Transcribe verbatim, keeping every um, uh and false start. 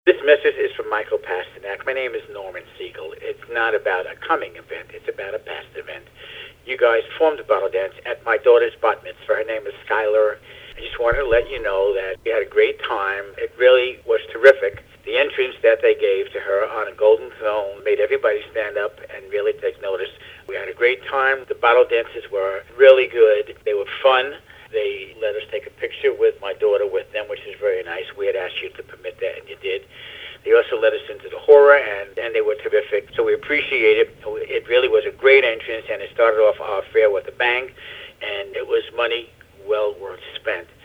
This message is from Michael Pasternak. My name is Norman Siegel. It's not about a coming event. It's about a past event. You guys formed a bottle dance at my daughter's bat mitzvah. Her name is Skylar. I just wanted to let you know that we had a great time. It really was terrific. The entrance that they gave to her on a golden throne made everybody stand up and really take notice. We had a great time. The bottle dances were really good. They were fun. They let us take a picture with my daughter with them, which is very nice. We had asked you to permit that, and you did. They also let us into the horror, and, and they were terrific. So we appreciate it. It really was a great entrance, and it started off our fair with a bang, and it was money well worth spent.